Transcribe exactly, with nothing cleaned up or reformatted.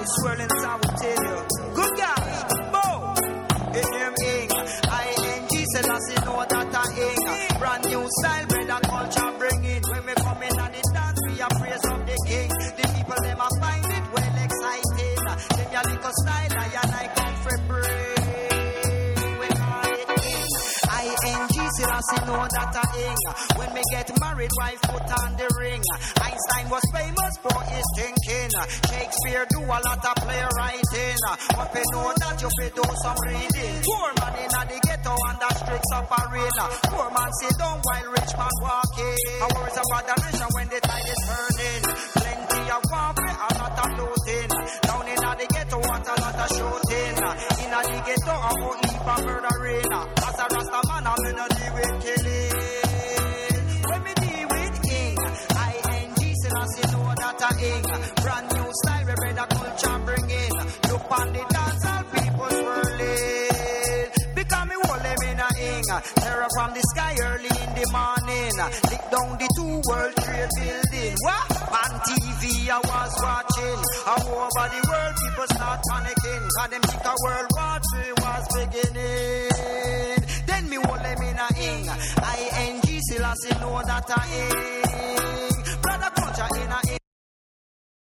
swirling sound will tell you. Good guys, boom. In him ing. I N G said I see know that I ing. Brand new style, brother culture bring it. When we come in and the dance, we are praise of the king. The people them a find it well exciting. Them your little style, I and I come for bring. We call it ing. I N G said I see know that I ing. When we get married, wife put on the ring. Einstein was famous for his thinking. Shakespeare do a lot of playwriting. But we know that you fit do some reading. Poor man in the ghetto under strict suffering. Poor man sit down while rich man walking. Our words of adoration when the tide is turning. Plenty of warfare, a lot of looting. Down in the ghetto, what a lot of shooting. In the ghetto, I won't leave a murdering. As a Rasta man, I'm in a deal with killing. When me deal with king, I N G said I see know that I ing. Brand new style, we bring the culture bring in. Look on the dance, all people swirling. Because me hold them in a ing. Terror from the sky early in the morning. Lick down the two World Trade Building. What? On T V I was watching. All over the world people start panicking. Cause them think a World War Three was beginning. Then me hold them in a ing. I N G still I see know that I ing. Brother culture in a ing.